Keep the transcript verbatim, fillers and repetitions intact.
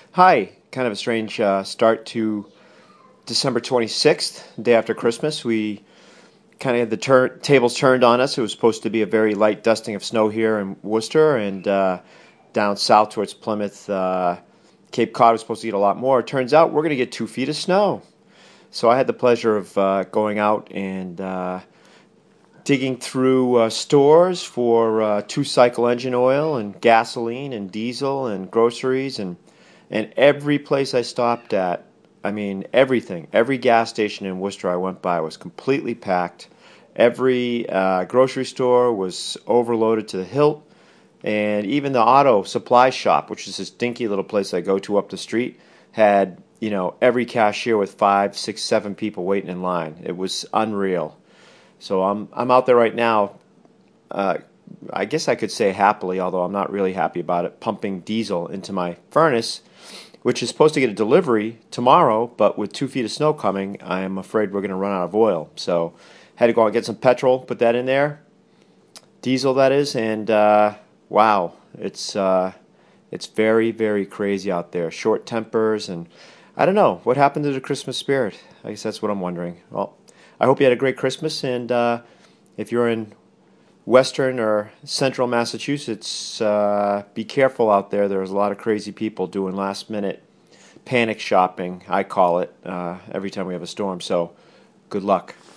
Hi, kind of a strange uh, start to December twenty-sixth, day after Christmas. We kind of had the tur- tables turned on us. It was supposed to be a very light dusting of snow here in Worcester, and uh, down south towards Plymouth, uh, Cape Cod was supposed to get a lot more. It turns out we're going to get two feet of snow. So I had the pleasure of uh, going out and uh, digging through uh, stores for uh, two cycle engine oil and gasoline and diesel and groceries and and every place I stopped at, I mean everything, every gas station in Worcester I went by was completely packed. Every uh, grocery store was overloaded to the hilt, and even the auto supply shop, which is this dinky little place I go to up the street, had you know every cashier with five, six, seven people waiting in line. It was unreal. So I'm I'm out there right now. Uh, I guess I could say happily, although I'm not really happy about it, pumping diesel into my furnace, which is supposed to get a delivery tomorrow. But with two feet of snow coming, I am afraid we're going to run out of oil. So had to go out and get some petrol, put that in there, diesel that is, and uh, wow, it's uh, it's very very crazy out there. Short tempers, and I don't know what happened to the Christmas spirit. I guess that's what I'm wondering. Well, I hope you had a great Christmas, and uh, if you're in Western or Central Massachusetts, uh, be careful out there. There's a lot of crazy people doing last minute panic shopping, I call it, uh, every time we have a storm. So good luck.